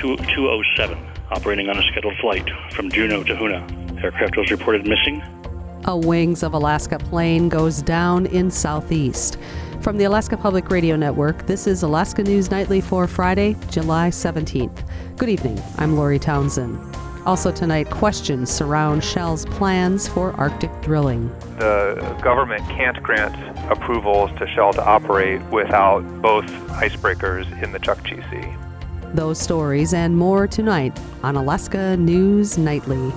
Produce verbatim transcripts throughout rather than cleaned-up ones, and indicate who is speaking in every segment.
Speaker 1: two oh seven, operating on a scheduled flight from Juneau to Hoonah. Aircraft was reported missing.
Speaker 2: A Wings of Alaska plane goes down in Southeast. From the Alaska Public Radio Network, this is Alaska News Nightly for Friday, July seventeenth. Good evening, I'm Lori Townsend. Also tonight, questions surround Shell's plans for Arctic drilling.
Speaker 3: The government can't grant approvals to Shell to operate without both icebreakers in the Chukchi Sea.
Speaker 2: Those stories and more tonight on Alaska News Nightly.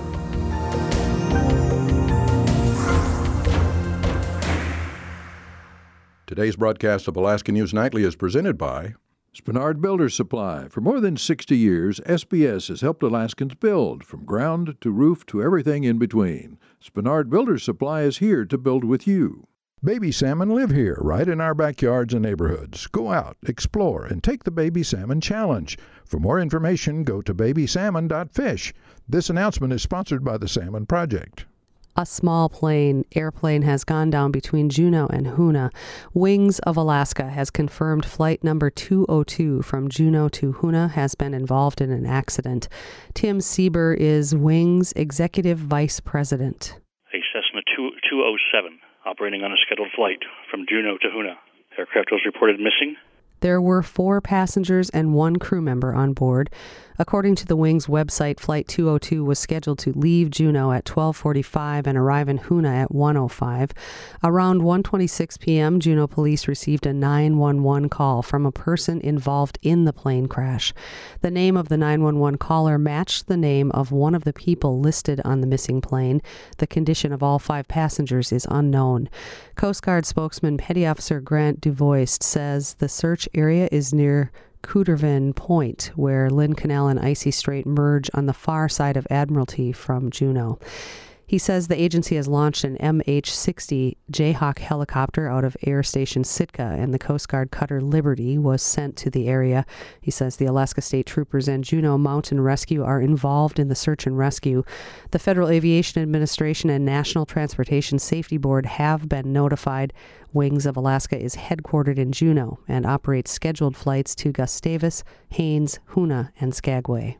Speaker 4: Today's broadcast of Alaska News Nightly is presented by
Speaker 5: Spenard Builder Supply. For more than sixty years, S B S has helped Alaskans build, from ground to roof to everything in between. Spenard Builder Supply is here to build with you.
Speaker 4: Baby salmon live here, right in our backyards and neighborhoods. Go out, explore, and take the Baby Salmon Challenge. For more information, go to baby salmon dot fish. This announcement is sponsored by the Salmon Project.
Speaker 2: A small plane airplane has gone down between Juneau and Hoonah. Wings of Alaska has confirmed flight number two oh two from Juneau to Hoonah has been involved in an accident. Tim Sieber is Wings Executive Vice President.
Speaker 1: A Cessna two oh seven, operating on a scheduled flight from Juneau to Hoonah. Aircraft was reported missing.
Speaker 2: There were four passengers and one crew member on board. According to the Wings website, Flight two oh two was scheduled to leave Juneau at twelve forty-five and arrive in Hoonah at one oh five. Around one twenty-six p.m., Juneau police received a nine one one call from a person involved in the plane crash. The name of the nine one one caller matched the name of one of the people listed on the missing plane. The condition of all five passengers is unknown. Coast Guard spokesman Petty Officer Grant Duvoist says the search area is near Cootervin Point, where Lynn Canal and Icy Strait merge on the far side of Admiralty from Juneau. He says the agency has launched an M H sixty Jayhawk helicopter out of Air Station Sitka, and the Coast Guard cutter Liberty was sent to the area. He says the Alaska State Troopers and Juneau Mountain Rescue are involved in the search and rescue. The Federal Aviation Administration and National Transportation Safety Board have been notified. Wings of Alaska is headquartered in Juneau and operates scheduled flights to Gustavus, Haines, Hoonah, and Skagway.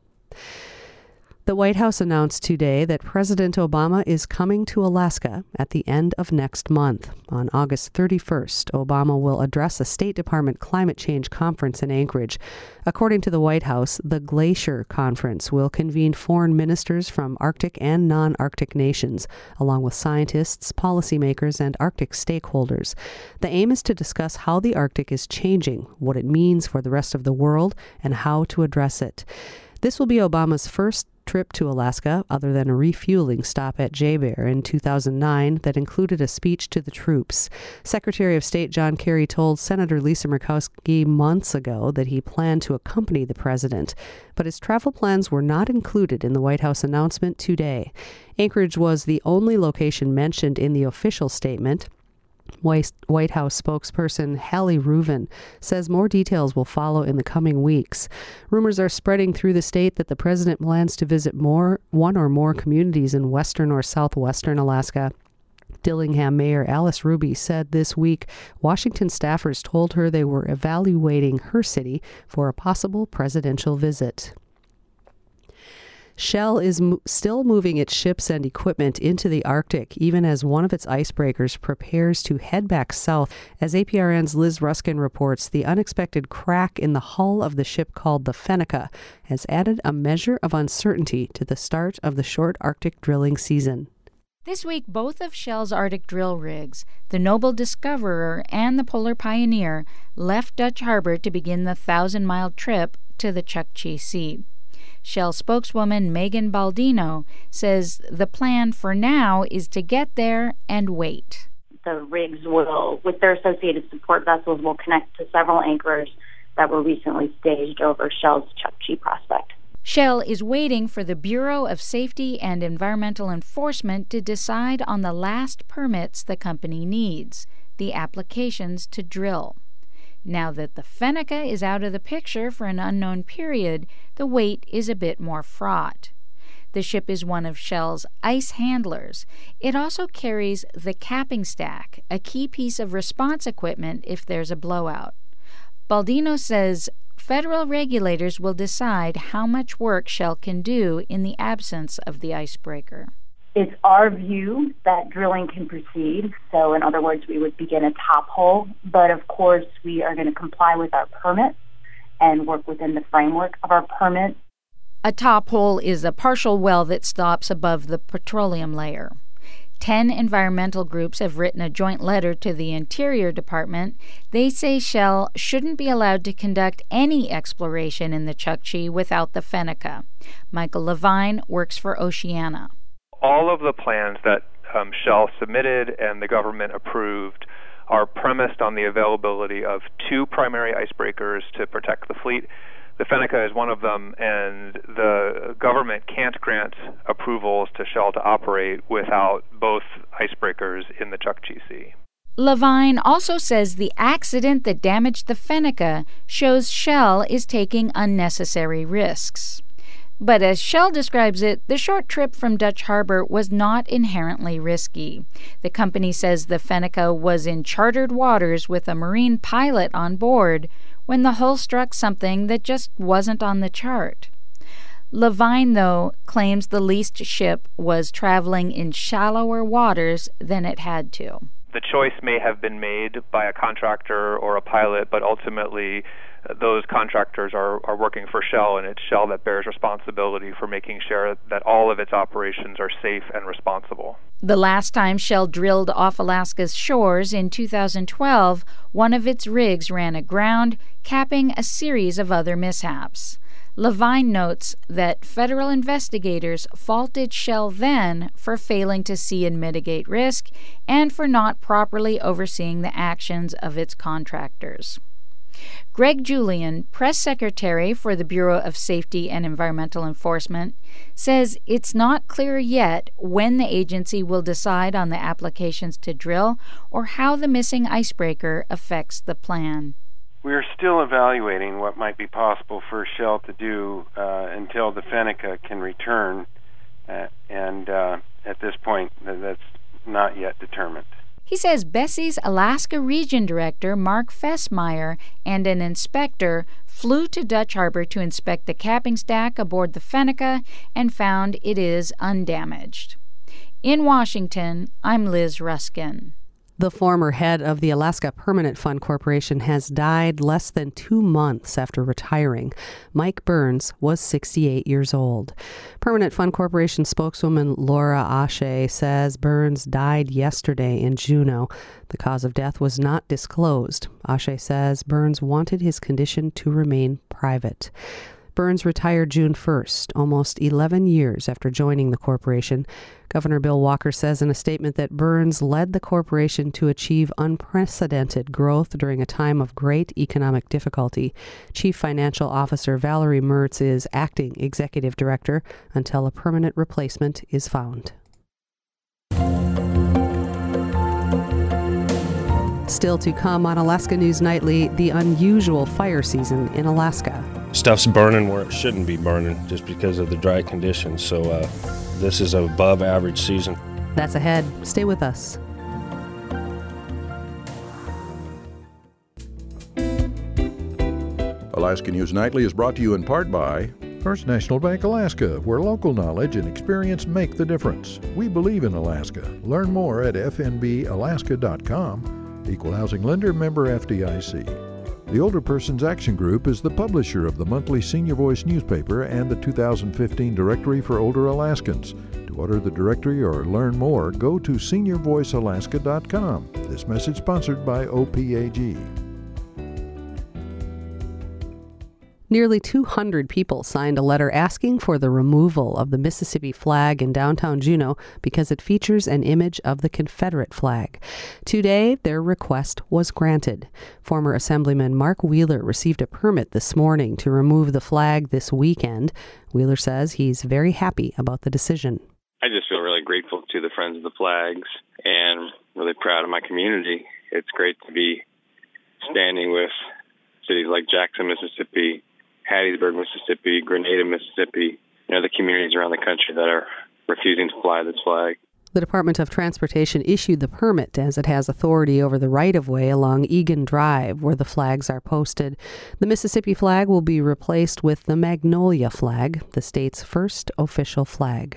Speaker 2: The White House announced today that President Obama is coming to Alaska at the end of next month. On August thirty-first, Obama will address a State Department climate change conference in Anchorage. According to the White House, the Glacier Conference will convene foreign ministers from Arctic and non-Arctic nations, along with scientists, policymakers, and Arctic stakeholders. The aim is to discuss how the Arctic is changing, what it means for the rest of the world, and how to address it. This will be Obama's first trip to Alaska, other than a refueling stop at J-Bear in two thousand nine that included a speech to the troops. Secretary of State John Kerry told Senator Lisa Murkowski months ago that he planned to accompany the president, but his travel plans were not included in the White House announcement today. Anchorage was the only location mentioned in the official statement. White House spokesperson Hallie Reuven says more details will follow in the coming weeks. Rumors are spreading through the state that the president plans to visit more, one or more communities in western or southwestern Alaska. Dillingham Mayor Alice Ruby said this week Washington staffers told her they were evaluating her city for a possible presidential visit. Shell is mo- still moving its ships and equipment into the Arctic, even as one of its icebreakers prepares to head back south. As A P R N's Liz Ruskin reports, the unexpected crack in the hull of the ship called the Fennica has added a measure of uncertainty to the start of the short Arctic drilling season.
Speaker 6: This week, both of Shell's Arctic drill rigs, the Noble Discoverer and the Polar Pioneer, left Dutch Harbor to begin the thousand-mile trip to the Chukchi Sea. Shell spokeswoman Megan Baldino says the plan for now is to get there and wait.
Speaker 7: The rigs will, with their associated support vessels, will connect to several anchors that were recently staged over Shell's Chukchi prospect.
Speaker 6: Shell is waiting for the Bureau of Safety and Environmental Enforcement to decide on the last permits the company needs, the applications to drill. Now that the Fennica is out of the picture for an unknown period, the wait is a bit more fraught. The ship is one of Shell's ice handlers. It also carries the capping stack, a key piece of response equipment if there's a blowout. Baldino says federal regulators will decide how much work Shell can do in the absence of the icebreaker.
Speaker 7: It's our view that drilling can proceed. So in other words, we would begin a top hole. But of course, we are going to comply with our permit and work within the framework of our permit.
Speaker 6: A top hole is a partial well that stops above the petroleum layer. Ten environmental groups have written a joint letter to the Interior Department. They say Shell shouldn't be allowed to conduct any exploration in the Chukchi without the Fennica. Michael Levine works for Oceana.
Speaker 3: All of the plans that um, Shell submitted and the government approved are premised on the availability of two primary icebreakers to protect the fleet. The Fennica is one of them, and the government can't grant approvals to Shell to operate without both icebreakers in the Chukchi Sea.
Speaker 6: Levine also says the accident that damaged the Fennica shows Shell is taking unnecessary risks. But as Shell describes it, the short trip from Dutch Harbor was not inherently risky. The company says the Fennica was in chartered waters with a marine pilot on board when the hull struck something that just wasn't on the chart. Levine, though, claims the leased ship was traveling in shallower waters than it had to.
Speaker 3: The choice may have been made by a contractor or a pilot, but ultimately those contractors are, are working for Shell, and it's Shell that bears responsibility for making sure that all of its operations are safe and responsible.
Speaker 6: The last time Shell drilled off Alaska's shores in two thousand twelve, one of its rigs ran aground, capping a series of other mishaps. Levine notes that federal investigators faulted Shell then for failing to see and mitigate risk and for not properly overseeing the actions of its contractors. Greg Julian, press secretary for the Bureau of Safety and Environmental Enforcement, says it's not clear yet when the agency will decide on the applications to drill or how the missing icebreaker affects the plan.
Speaker 8: We are still evaluating what might be possible for Shell to do uh, until the Fennica can return, uh, and uh, at this point, that's not yet determined.
Speaker 6: He says Bessie's Alaska Region Director, Mark Fessmeyer, and an inspector flew to Dutch Harbor to inspect the capping stack aboard the Fennica and found it is undamaged. In Washington, I'm Liz Ruskin.
Speaker 2: The former head of the Alaska Permanent Fund Corporation has died less than two months after retiring. Mike Burns was sixty-eight years old. Permanent Fund Corporation spokeswoman Laura Ashe says Burns died yesterday in Juneau. The cause of death was not disclosed. Ashe says Burns wanted his condition to remain private. Burns retired June first, almost eleven years after joining the corporation. Governor Bill Walker says in a statement that Burns led the corporation to achieve unprecedented growth during a time of great economic difficulty. Chief Financial Officer Valerie Mertz is acting executive director until a permanent replacement is found. Still to come on Alaska News Nightly, the unusual fire season in Alaska.
Speaker 9: Stuff's burning where it shouldn't be burning just because of the dry conditions. So uh, this is an above average season.
Speaker 2: That's ahead. Stay with us.
Speaker 4: Alaska News Nightly is brought to you in part by First National Bank Alaska, where local knowledge and experience make the difference. We believe in Alaska. Learn more at f n b alaska dot com. Equal Housing Lender, member F D I C. The Older Persons Action Group is the publisher of the monthly Senior Voice newspaper and the two thousand fifteen Directory for Older Alaskans. To order the directory or learn more, go to senior voice alaska dot com. This message sponsored by O P A G.
Speaker 2: Nearly two hundred people signed a letter asking for the removal of the Mississippi flag in downtown Juneau because it features an image of the Confederate flag. Today, their request was granted. Former Assemblyman Mark Wheeler received a permit this morning to remove the flag this weekend. Wheeler says he's very happy about the decision.
Speaker 10: I just feel really grateful to the Friends of the Flags and really proud of my community. It's great to be standing with cities like Jackson, Mississippi, Hattiesburg, Mississippi, Grenada, Mississippi, you know, the communities around the country that are refusing to fly this flag.
Speaker 2: The Department of Transportation issued the permit as it has authority over the right-of-way along Egan Drive where the flags are posted. The Mississippi flag will be replaced with the Magnolia flag, the state's first official flag.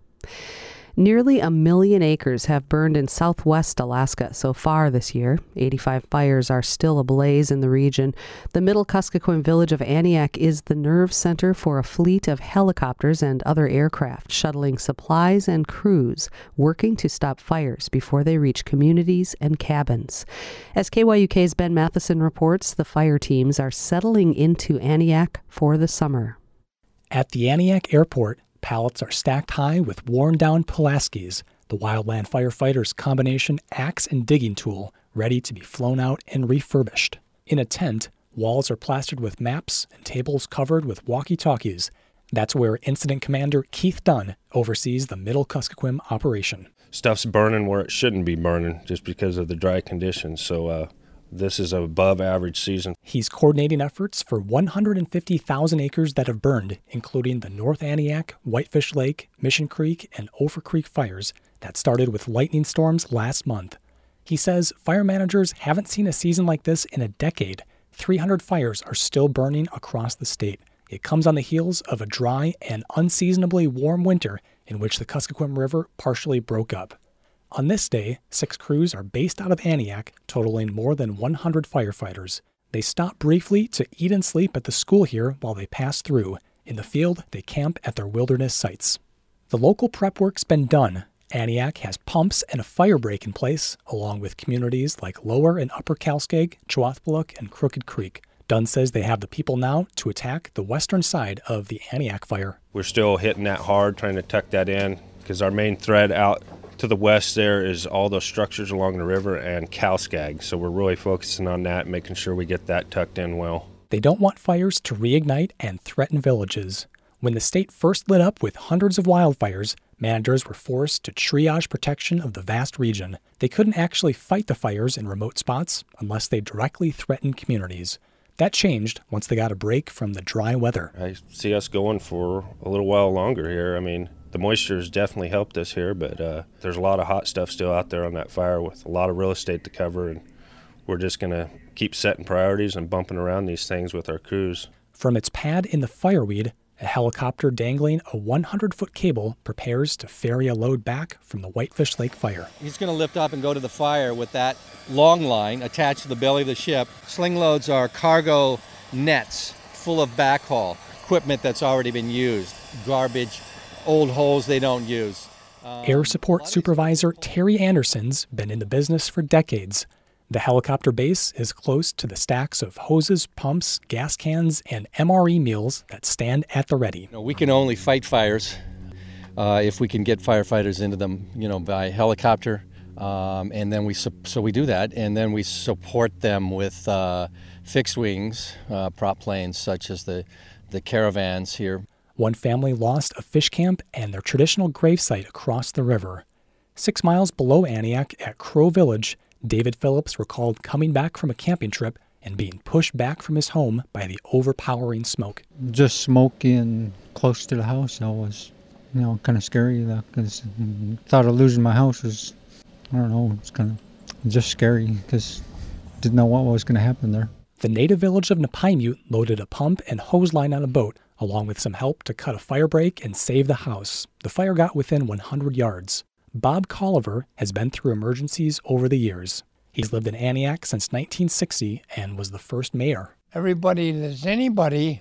Speaker 2: Nearly a million acres have burned in southwest Alaska so far this year. eighty-five fires are still ablaze in the region. The Middle Kuskokwim village of Aniak is the nerve center for a fleet of helicopters and other aircraft shuttling supplies and crews working to stop fires before they reach communities and cabins. As K Y U K's Ben Matheson reports, the fire teams are settling into Aniak for the summer.
Speaker 11: At the Aniak Airport, pallets are stacked high with worn-down Pulaskis, the wildland firefighters' combination axe and digging tool, ready to be flown out and refurbished. In a tent, walls are plastered with maps and tables covered with walkie-talkies. That's where Incident Commander Keith Dunn oversees the Middle Kuskokwim operation.
Speaker 9: Stuff's burning where it shouldn't be burning just because of the dry conditions, so uh, this is an above-average season.
Speaker 11: He's coordinating efforts for one hundred fifty thousand acres that have burned, including the North Aniak, Whitefish Lake, Mission Creek, and Ophir Creek fires that started with lightning storms last month. He says fire managers haven't seen a season like this in a decade. three hundred fires are still burning across the state. It comes on the heels of a dry and unseasonably warm winter in which the Kuskokwim River partially broke up. On this day, six crews are based out of Aniak, totaling more than one hundred firefighters. They stop briefly to eat and sleep at the school here while they pass through. In the field, they camp at their wilderness sites. The local prep work's been done. Aniak has pumps and a fire break in place, along with communities like Lower and Upper Kalskag, Choathpaluk, and Crooked Creek. Dunn says they have the people now to attack the western side of the Aniak fire.
Speaker 9: We're still hitting that hard, trying to tuck that in, because our main thread out to the west there is all those structures along the river and Kalskag, so we're really focusing on that, making sure we get that tucked in well.
Speaker 11: They don't want fires to reignite and threaten villages. When the state first lit up with hundreds of wildfires, managers were forced to triage protection of the vast region. They couldn't actually fight the fires in remote spots unless they directly threatened communities. That changed once they got a break from the dry weather.
Speaker 9: I see us going for a little while longer here. I mean, the moisture has definitely helped us here, but uh, there's a lot of hot stuff still out there on that fire with a lot of real estate to cover, and we're just going to keep setting priorities and bumping around these things with our crews.
Speaker 11: From its pad in the fireweed, a helicopter dangling a one hundred foot cable prepares to ferry a load back from the Whitefish Lake fire.
Speaker 12: He's going to lift up and go to the fire with that long line attached to the belly of the ship. Sling loads are cargo nets full of backhaul, equipment that's already been used, garbage, old holes they don't use.
Speaker 11: Um, Air Support Supervisor Terry Anderson's been in the business for decades. The helicopter base is close to the stacks of hoses, pumps, gas cans, and M R E meals that stand at the ready.
Speaker 12: You know, we can only fight fires uh, if we can get firefighters into them, you know, by helicopter, um, and then we su- so we do that, and then we support them with uh, fixed wings, uh, prop planes such as the the caravans here.
Speaker 11: One family lost a fish camp and their traditional gravesite across the river. Six miles below Aniak at Crow Village, David Phillips recalled coming back from a camping trip and being pushed back from his home by the overpowering smoke.
Speaker 13: Just smoking close to the house, that was, you know, kind of scary, because thought of losing my house was, I don't know, it's kind of just scary because didn't know what was going to happen there.
Speaker 11: The native village of Napaimute loaded a pump and hose line on a boat, along with some help to cut a fire break and save the house. The fire got within one hundred yards. Bob Colliver has been through emergencies over the years. He's lived in Aniak since nineteen sixty and was the first mayor.
Speaker 14: Everybody that's anybody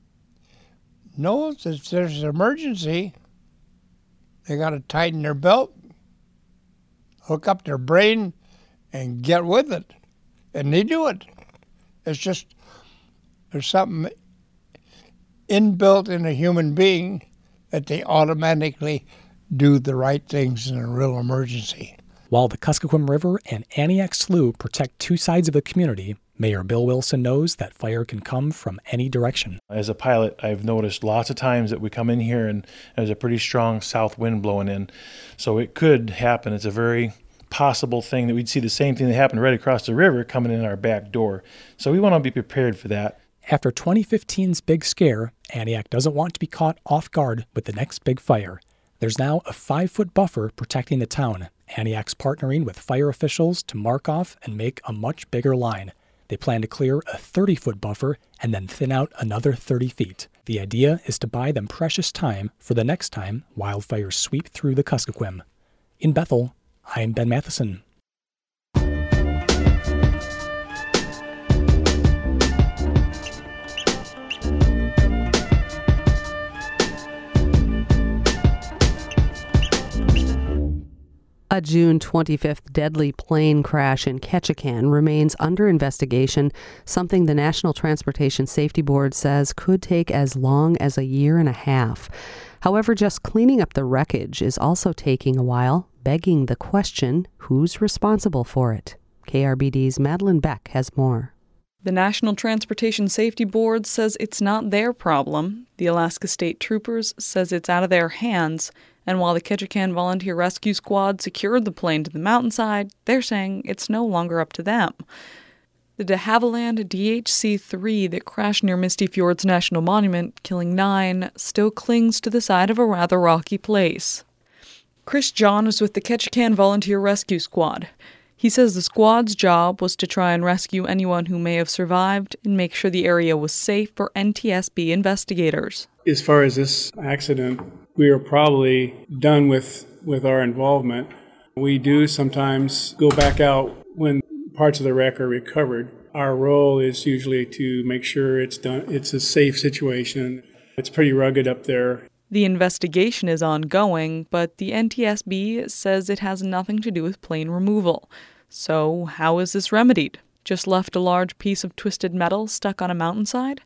Speaker 14: knows if there's an emergency, they got to tighten their belt, hook up their brain, and get with it. And they do it. It's just, there's something inbuilt in a human being that they automatically do the right things in a real emergency.
Speaker 11: While the Kuskokwim River and Aniak Slough protect two sides of the community, Mayor Bill Wilson knows that fire can come from any direction.
Speaker 15: As a pilot, I've noticed lots of times that we come in here and there's a pretty strong south wind blowing in. So it could happen. It's a very possible thing that we'd see the same thing that happened right across the river coming in our back door. So we want to be prepared for that.
Speaker 11: After twenty fifteen's big scare, Aniak doesn't want to be caught off guard with the next big fire. There's now a five-foot buffer protecting the town. Antioch's partnering with fire officials to mark off and make a much bigger line. They plan to clear a thirty-foot buffer and then thin out another thirty feet. The idea is to buy them precious time for the next time wildfires sweep through the Kuskokwim. In Bethel, I'm Ben Matheson.
Speaker 2: A June twenty-fifth deadly plane crash in Ketchikan remains under investigation, something the National Transportation Safety Board says could take as long as a year and a half. However, just cleaning up the wreckage is also taking a while, begging the question, who's responsible for it? K R B D's Madeline Beck has more.
Speaker 16: The National Transportation Safety Board says it's not their problem. The Alaska State Troopers says it's out of their hands. And while the Ketchikan Volunteer Rescue Squad secured the plane to the mountainside, they're saying it's no longer up to them. The de Havilland D H C three that crashed near Misty Fjords National Monument, killing nine, still clings to the side of a rather rocky place. Chris John is with the Ketchikan Volunteer Rescue Squad. He says the squad's job was to try and rescue anyone who may have survived and make sure the area was safe for N T S B investigators.
Speaker 17: As far as this accident, we are probably done with, with our involvement. We do sometimes go back out when parts of the wreck are recovered. Our role is usually to make sure it's done. It's a safe situation. It's pretty rugged up there.
Speaker 16: The investigation is ongoing, but the N T S B says it has nothing to do with plane removal. So how is this remedied? Just left a large piece of twisted metal stuck on a mountainside?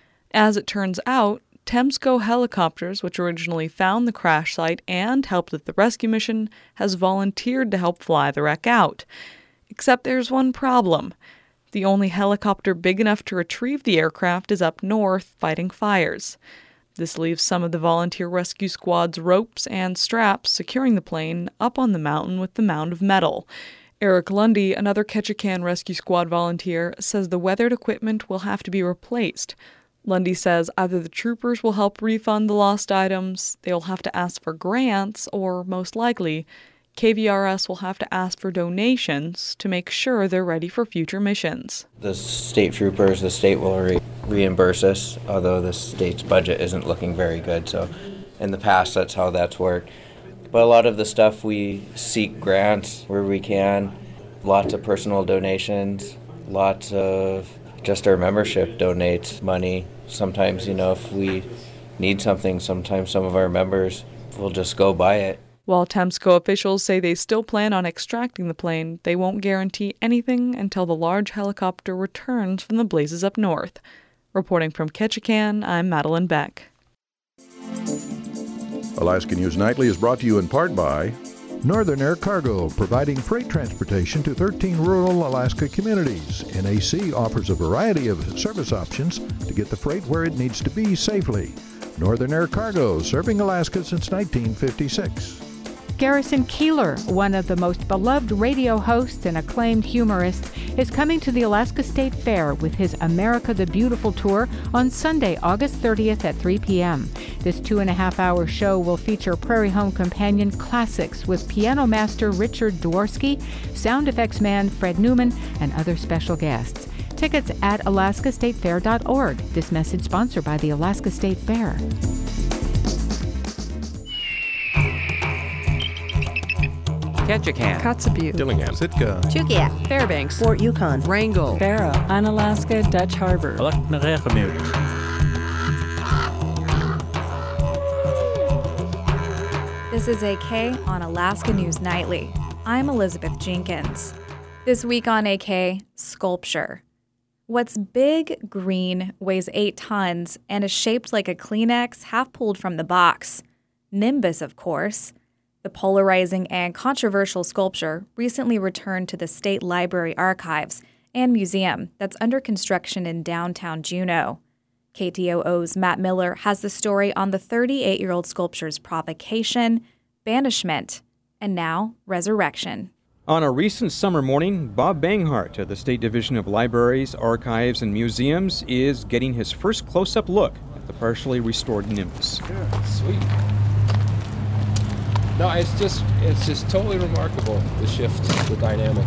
Speaker 16: As it turns out, Temsco Helicopters, which originally found the crash site and helped with the rescue mission, has volunteered to help fly the wreck out. Except there's one problem. The only helicopter big enough to retrieve the aircraft is up north, fighting fires. This leaves some of the volunteer rescue squad's ropes and straps securing the plane up on the mountain with the mound of metal. Eric Lundy, another Ketchikan Rescue Squad volunteer, says the weathered equipment will have to be replaced. Lundy says either the troopers will help refund the lost items, they'll have to ask for grants, or most likely, K V R S will have to ask for donations to make sure they're ready for future missions.
Speaker 18: The state troopers, the state will re- reimburse us, although the state's budget isn't looking very good, so in the past that's how that's worked. But a lot of the stuff we seek grants where we can, lots of personal donations, lots of just our membership donates money. Sometimes, you know, if we need something, sometimes some of our members will just go buy it.
Speaker 16: While Temsco officials say they still plan on extracting the plane, they won't guarantee anything until the large helicopter returns from the blazes up north. Reporting from Ketchikan, I'm Madeline Beck.
Speaker 4: Alaska News Nightly is brought to you in part by Northern Air Cargo, providing freight transportation to thirteen rural Alaska communities. N A C offers a variety of service options to get the freight where it needs to be safely. Northern Air Cargo, serving Alaska since nineteen fifty-six.
Speaker 19: Garrison Keillor, one of the most beloved radio hosts and acclaimed humorists, is coming to the Alaska State Fair with his America the Beautiful tour on Sunday, August thirtieth at three p.m. This two and a half hour show will feature Prairie Home Companion classics with piano master Richard Dworsky, sound effects man Fred Newman, and other special guests. Tickets at alaska state fair dot org. This message sponsored by the Alaska State Fair.
Speaker 20: Ketchikan,
Speaker 21: Kotzebue,
Speaker 20: Dillingham,
Speaker 21: Sitka,
Speaker 20: Chugiak,
Speaker 21: Fairbanks,
Speaker 20: Fort Yukon,
Speaker 21: Wrangell,
Speaker 20: Barrow,
Speaker 21: Unalaska, Dutch Harbor,
Speaker 22: This is A K on Alaska News Nightly. I'm Elizabeth Jenkins. This week on A K, sculpture. What's big, green, weighs eight tons, and is shaped like a Kleenex half pulled from the box? Nimbus, of course. The polarizing and controversial sculpture recently returned to the State Library Archives and Museum that's under construction in downtown Juneau. K T O O's Matt Miller has the story on the thirty-eight-year-old sculpture's provocation, banishment, and now resurrection.
Speaker 23: On a recent summer morning, Bob Banghart of the State Division of Libraries, Archives, and Museums is getting his first close-up look at the partially restored Nimbus.
Speaker 24: Yeah, sweet.
Speaker 1: No, it's just it's just totally remarkable, the shift, the dynamic,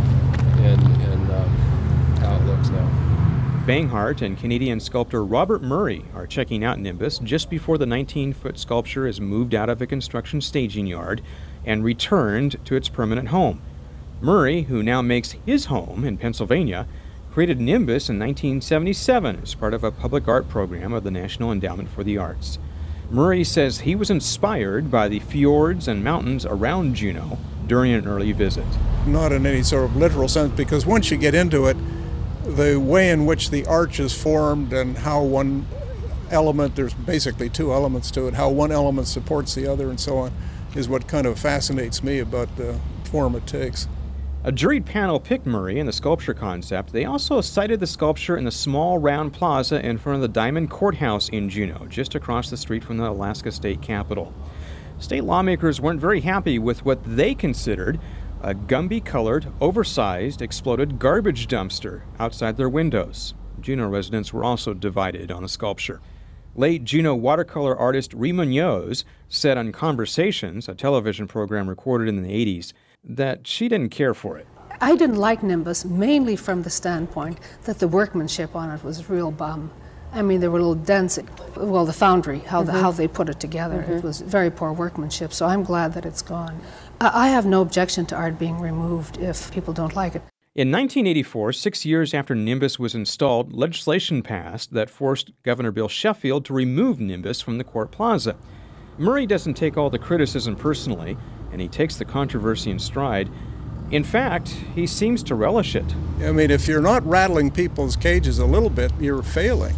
Speaker 1: and, and um, how it looks now.
Speaker 23: Banghart and Canadian sculptor Robert Murray are checking out Nimbus just before the nineteen-foot sculpture is moved out of a construction staging yard and returned to its permanent home. Murray, who now makes his home in Pennsylvania, created Nimbus in nineteen seventy-seven as part of a public art program of the National Endowment for the Arts. Murray says he was inspired by the fjords and mountains around Juneau during an early visit.
Speaker 5: Not in any sort of literal sense, because once you get into it, the way in which the arch is formed and how one element, there's basically two elements to it, how one element supports the other and so on, is what kind of fascinates me about the form it takes.
Speaker 23: A juried panel picked Murray and the sculpture concept. They also cited the sculpture in the small round plaza in front of the Diamond Courthouse in Juneau, just across the street from the Alaska State Capitol. State lawmakers weren't very happy with what they considered a Gumby-colored, oversized, exploded garbage dumpster outside their windows. Juneau residents were also divided on the sculpture. Late Juneau watercolor artist Ree Munoz said on Conversations, a television program recorded in the eighties, that she didn't care for it.
Speaker 7: I didn't like Nimbus mainly from the standpoint that the workmanship on it was real bum. I mean, there were little dents, well, the foundry, how, mm-hmm. the, how they put it together. Mm-hmm. It was very poor workmanship, so I'm glad that it's gone. I, I have no objection to art being removed if people don't like it.
Speaker 23: In nineteen eighty-four, six years after Nimbus was installed, legislation passed that forced Governor Bill Sheffield to remove Nimbus from the Court Plaza. Murray doesn't take all the criticism personally, and he takes the controversy in stride. In fact, he seems to relish it.
Speaker 5: I mean, if you're not rattling people's cages a little bit, you're failing.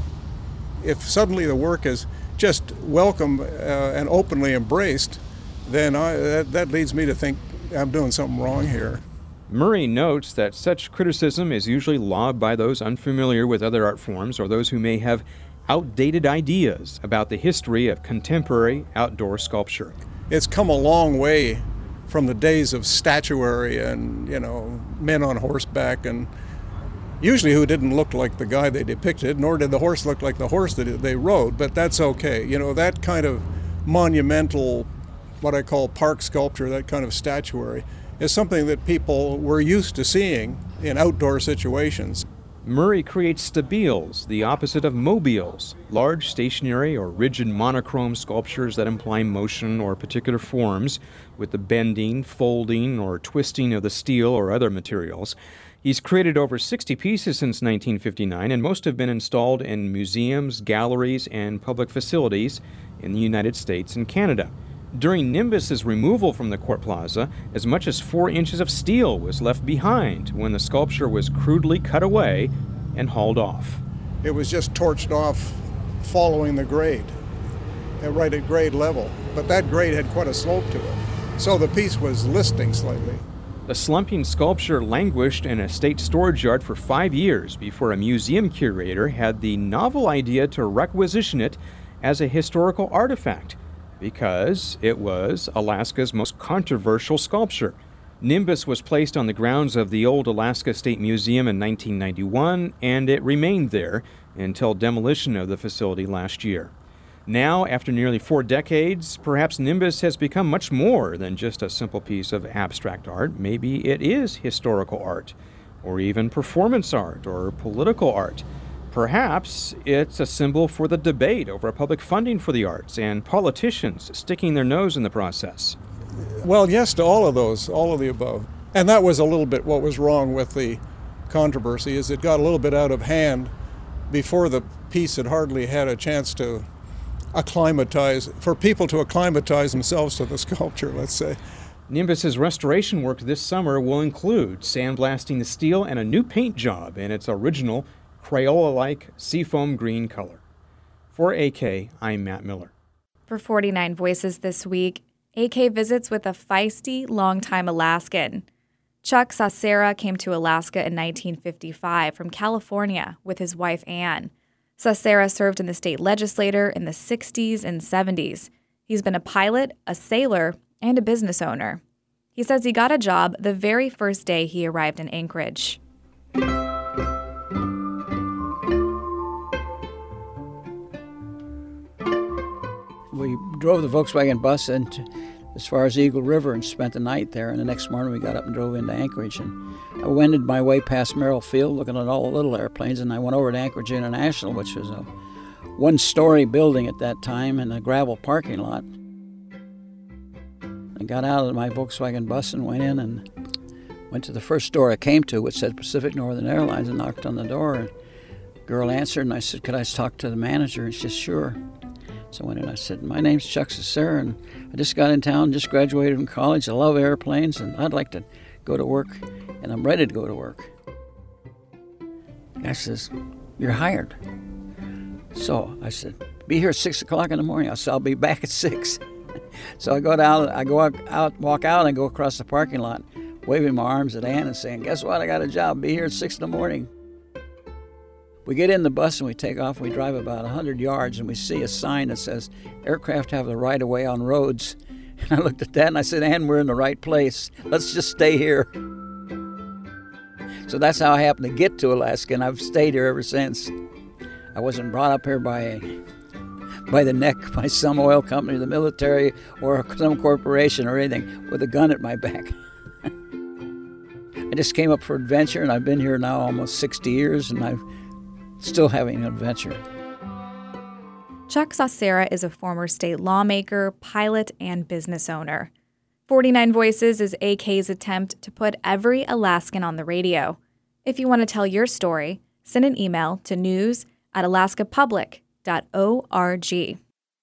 Speaker 5: If suddenly the work is just welcome uh, and openly embraced, then I, that, that leads me to think I'm doing something wrong here.
Speaker 23: Murray notes that such criticism is usually lobbed by those unfamiliar with other art forms or those who may have outdated ideas about the history of contemporary outdoor sculpture.
Speaker 5: It's come a long way from the days of statuary and, you know, men on horseback, and usually who didn't look like the guy they depicted, nor did the horse look like the horse that they rode, but that's okay. You know, that kind of monumental, what I call park sculpture, that kind of statuary, is something that people were used to seeing in outdoor situations.
Speaker 23: Murray creates stabiles, the opposite of mobiles, large stationary or rigid monochrome sculptures that imply motion or particular forms with the bending, folding, or twisting of the steel or other materials. He's created over sixty pieces since nineteen fifty-nine, and most have been installed in museums, galleries, and public facilities in the United States and Canada. During Nimbus's removal from the Court Plaza, as much as four inches of steel was left behind when the sculpture was crudely cut away and hauled off.
Speaker 5: It was just torched off following the grade, right at grade level. But that grade had quite a slope to it, so the piece was listing slightly.
Speaker 23: The slumping sculpture languished in a state storage yard for five years before a museum curator had the novel idea to requisition it as a historical artifact, because it was Alaska's most controversial sculpture. Nimbus was placed on the grounds of the old Alaska State Museum in nineteen ninety-one, and it remained there until demolition of the facility last year. Now, after nearly four decades, perhaps Nimbus has become much more than just a simple piece of abstract art. Maybe it is historical art, or even performance art, or political art. Perhaps it's a symbol for the debate over public funding for the arts and politicians sticking their nose in the process.
Speaker 5: Well, yes to all of those, all of the above. And that was a little bit what was wrong with the controversy, is it got a little bit out of hand before the piece had hardly had a chance to acclimatize, for people to acclimatize themselves to the sculpture, let's say.
Speaker 23: Nimbus's restoration work this summer will include sandblasting the steel and a new paint job in its original Crayola-like seafoam green color. For A K, I'm Matt Miller.
Speaker 22: For forty-nine Voices this week, A K visits with a feisty, longtime Alaskan. Chuck Sacera came to Alaska in nineteen fifty-five from California with his wife Anne. Sacera served in the state legislature in the sixties and seventies. He's been a pilot, a sailor, and a business owner. He says he got a job the very first day he arrived in Anchorage.
Speaker 24: We drove the Volkswagen bus, and
Speaker 3: as far as Eagle River and spent the night there. And the next morning we got up and drove into Anchorage. And I wended my way past Merrill Field looking at all the little airplanes, and I went over to Anchorage International, which was a one-story building at that time in a gravel parking lot. I got out of my Volkswagen bus and went in and went to the first door I came to, which said Pacific Northern Airlines, and knocked on the door. And the girl answered, and I said, could I talk to the manager? And she said, sure. So I went in and I said, my name's Chuck Cesar, and I just got in town, just graduated from college. I love airplanes, and I'd like to go to work, and I'm ready to go to work. The guy says, you're hired. So I said, be here at six o'clock in the morning. I said, I'll be back at six. So I go down, I go out, walk out, and I go across the parking lot, waving my arms at Ann and saying, guess what, I got a job, be here at six in the morning. We get in the bus and we take off, and we drive about one hundred yards, and we see a sign that says, aircraft have the right of way on roads. And I looked at that and I said, Ann, we're in the right place. Let's just stay here. So that's how I happened to get to Alaska, and I've stayed here ever since. I wasn't brought up here by a, by the neck by some oil company, the military, or some corporation or anything with a gun at my back. I just came up for adventure, and I've been here now almost sixty years, and I'm still having an adventure.
Speaker 22: Chuck Saucera is a former state lawmaker, pilot, and business owner. forty-nine Voices is A K's attempt to put every Alaskan on the radio. If you want to tell your story, send an email to news at alaska public dot org.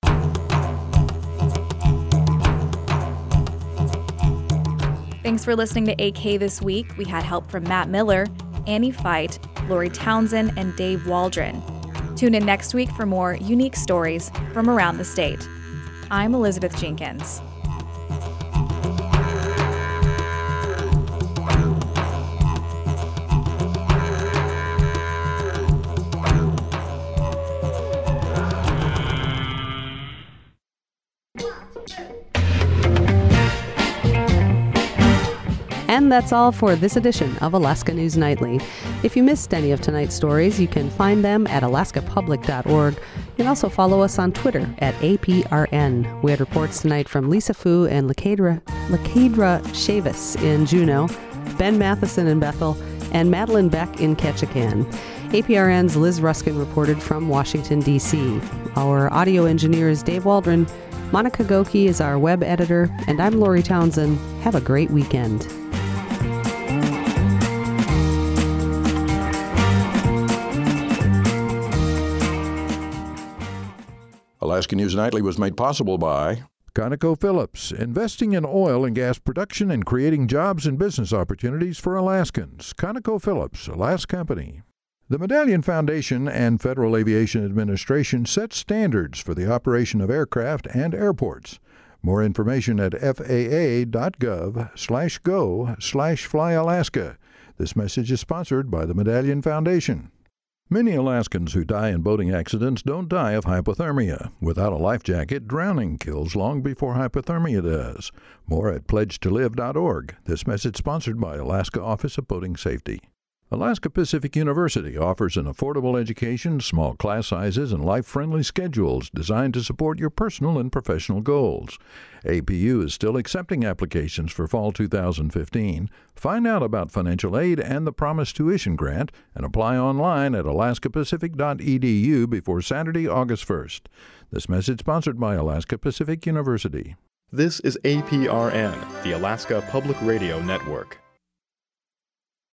Speaker 22: Thanks for listening to A K This Week. We had help from Matt Miller, Annie Fight, Lori Townsend, and Dave Waldron. Tune in next week for more unique stories from around the state. I'm Elizabeth Jenkins.
Speaker 2: And that's all for this edition of Alaska News Nightly. If you missed any of tonight's stories, you can find them at alaska public dot org. You can also follow us on Twitter at A P R N. We had reports tonight from Lisa Fu and Lakadra, Lakadra Chavis in Juneau, Ben Matheson in Bethel, and Madeline Beck in Ketchikan. A P R N's Liz Ruskin reported from Washington, D C Our audio engineer is Dave Waldron. Monica Goki is our web editor, and I'm Lori Townsend. Have a great weekend.
Speaker 4: Alaska News Nightly was made possible by ConocoPhillips, investing in oil and gas production and creating jobs and business opportunities for Alaskans. ConocoPhillips, a last company. The Medallion Foundation and Federal Aviation Administration set standards for the operation of aircraft and airports. More information at F A A dot gov slash go slash fly Alaska. This message is sponsored by the Medallion Foundation. Many Alaskans who die in boating accidents don't die of hypothermia. Without a life jacket, drowning kills long before hypothermia does. More at pledge to live dot org. This message sponsored by Alaska Office of Boating Safety. Alaska Pacific University offers an affordable education, small class sizes, and life-friendly schedules designed to support your personal and professional goals. A P U is still accepting applications for fall two thousand fifteen. Find out about financial aid and the Promise Tuition Grant and apply online at alaska pacific dot e d u before Saturday, August first. This message sponsored by Alaska Pacific University.
Speaker 6: This is A P R N, the Alaska Public Radio Network.